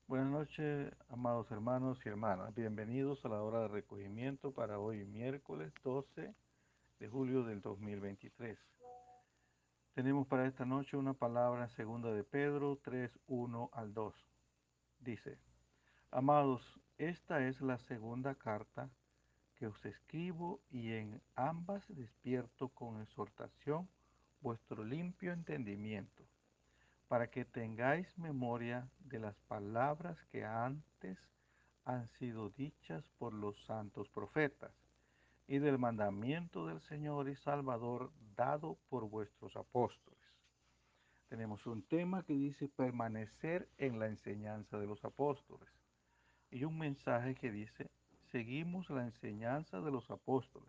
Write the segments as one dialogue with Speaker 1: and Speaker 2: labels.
Speaker 1: Buenas noches, amados hermanos y hermanas. Bienvenidos a la hora de recogimiento para hoy, miércoles 12 de julio del 2023. Tenemos para esta noche una palabra en segunda de Pedro 3:1 al 2. Dice: Amados, esta es la segunda carta que os escribo y en ambas despierto con exhortación vuestro limpio entendimiento, para que tengáis memoria de las palabras que antes han sido dichas por los santos profetas, y del mandamiento del Señor y Salvador dado por vuestros apóstoles. Tenemos un tema que dice permanecer en la enseñanza de los apóstoles, y un mensaje que dice seguimos la enseñanza de los apóstoles.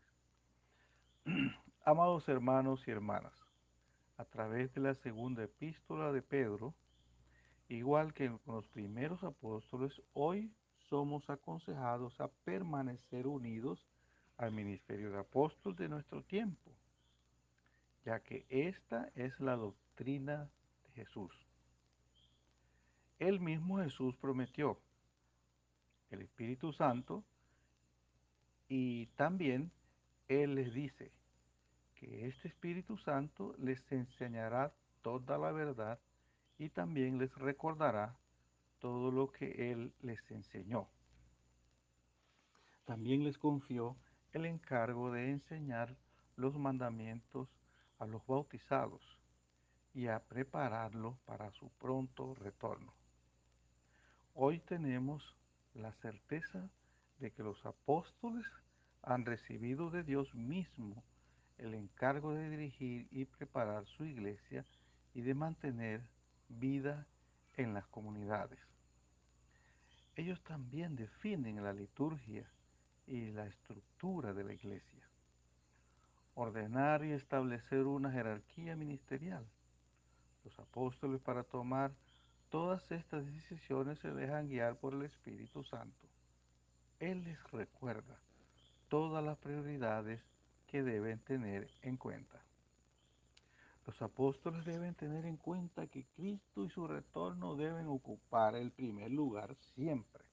Speaker 1: Amados hermanos y hermanas, a través de la segunda epístola de Pedro, igual que con los primeros apóstoles, hoy somos aconsejados a permanecer unidos al ministerio de apóstol de nuestro tiempo, ya que esta es la doctrina de Jesús. El mismo Jesús prometió el Espíritu Santo y también Él les dice que este Espíritu Santo les enseñará toda la verdad y también les recordará todo lo que Él les enseñó. También les confió el encargo de enseñar los mandamientos a los bautizados y a prepararlos para su pronto retorno. Hoy tenemos la certeza de que los apóstoles han recibido de Dios mismo el encargo de dirigir y preparar su iglesia y de mantener vida en las comunidades. Ellos también definen la liturgia y la estructura de la iglesia, ordenar y establecer una jerarquía ministerial. Los apóstoles, para tomar todas estas decisiones, se dejan guiar por el Espíritu Santo. Él les recuerda todas las prioridades que deben tener en cuenta. Los apóstoles deben tener en cuenta que Cristo y su retorno deben ocupar el primer lugar siempre.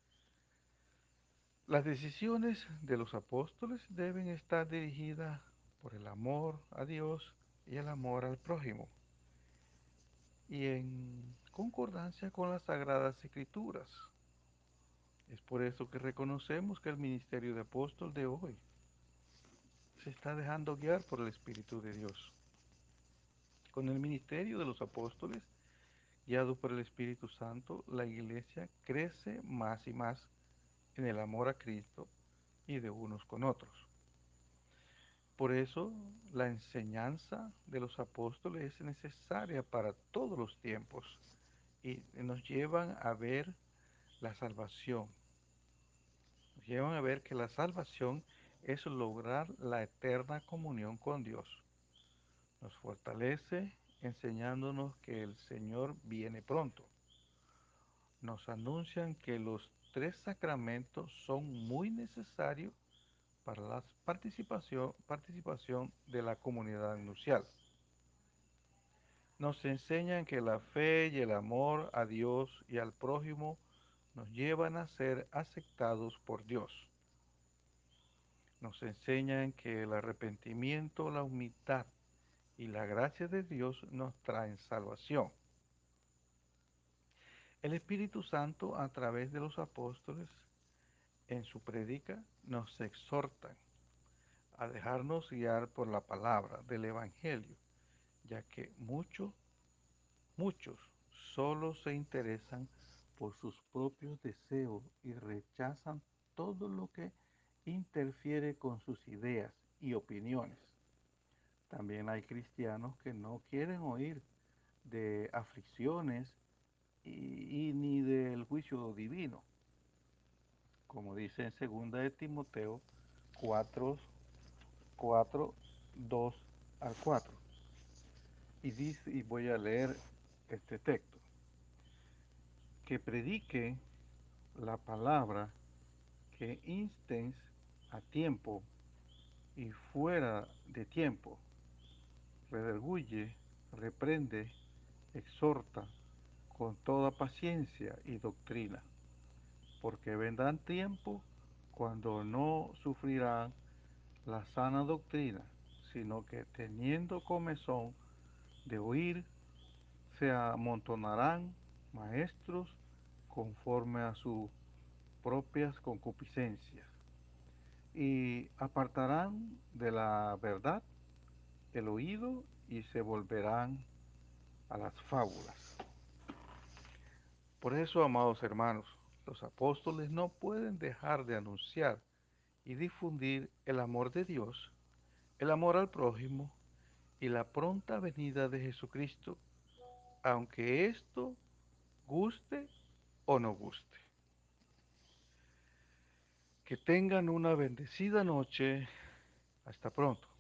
Speaker 1: Las decisiones de los apóstoles deben estar dirigidas por el amor a Dios y el amor al prójimo, y en concordancia con las Sagradas Escrituras. Es por eso que reconocemos que el ministerio de apóstol de hoy se está dejando guiar por el Espíritu de Dios. Con el ministerio de los apóstoles, guiado por el Espíritu Santo, la iglesia crece más y más en el amor a Cristo y de unos con otros. Por eso, la enseñanza de los apóstoles es necesaria para todos los tiempos y nos llevan a ver la salvación. Nos llevan a ver que la salvación es lograr la eterna comunión con Dios. Nos fortalece enseñándonos que el Señor viene pronto. Nos anuncian que los tres sacramentos son muy necesarios para la participación de la comunidad nupcial. Nos enseñan que la fe y el amor a Dios y al prójimo nos llevan a ser aceptados por Dios. Nos enseñan que el arrepentimiento, la humildad y la gracia de Dios nos traen salvación. El Espíritu Santo, a través de los apóstoles, en su prédica, nos exhortan a dejarnos guiar por la palabra del Evangelio, ya que muchos solo se interesan por sus propios deseos y rechazan todo lo que interfiere con sus ideas y opiniones. También hay cristianos que no quieren oír de aflicciones y ni del juicio divino, como dice en 2 de Timoteo 4, 4, 2 al 4. Y dice, y voy a leer este texto: que prediquen la palabra, que insten a tiempo y fuera de tiempo, redarguye, reprende, exhorta con toda paciencia y doctrina, porque vendrán tiempos cuando no sufrirán la sana doctrina, sino que teniendo comezón de oír, se amontonarán maestros conforme a sus propias concupiscencias y apartarán de la verdad el oído y se volverán a las fábulas. Por eso, amados hermanos, los apóstoles no pueden dejar de anunciar y difundir el amor de Dios, el amor al prójimo y la pronta venida de Jesucristo, aunque esto guste o no guste. Que tengan una bendecida noche. Hasta pronto.